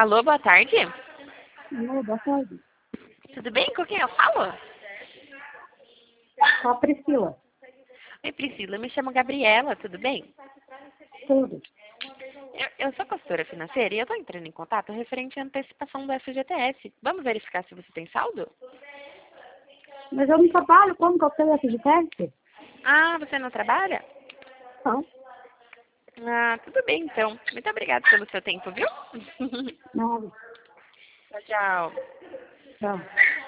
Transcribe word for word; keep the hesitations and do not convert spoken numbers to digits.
Alô, boa tarde. Alô, boa tarde. Tudo bem? Com quem eu falo? Com a Priscila. Oi, Priscila. Eu me chamo Gabriela. Tudo bem? Tudo. Eu, eu sou consultora financeira e eu estou entrando em contato referente à antecipação do F G T S. Vamos verificar se você tem saldo? Mas eu não trabalho, como que eu tenho esse de teste? Ah, você não trabalha? Não. Ah, tudo bem, então. Muito obrigada pelo seu tempo, viu? Não. Tchau, tchau. Não.